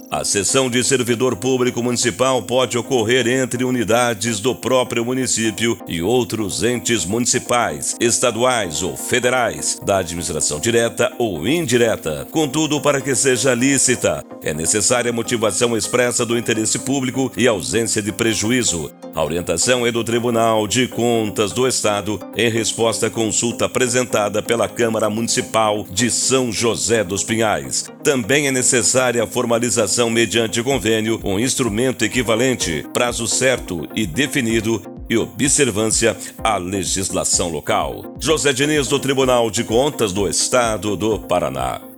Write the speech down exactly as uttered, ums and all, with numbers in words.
A cessão de servidor público municipal pode ocorrer entre unidades do próprio município e outros entes municipais, estaduais ou federais, da administração direta ou indireta. Contudo, para que seja lícita, é necessária motivação expressa do interesse público e ausência de prejuízo. A orientação é do Tribunal de Contas do Estado em resposta à consulta apresentada pela Câmara Municipal de São José dos Pinhais. Também é necessária a formalização mediante convênio, um instrumento equivalente, prazo certo e definido e observância à legislação local. José Diniz, do Tribunal de Contas do Estado do Paraná.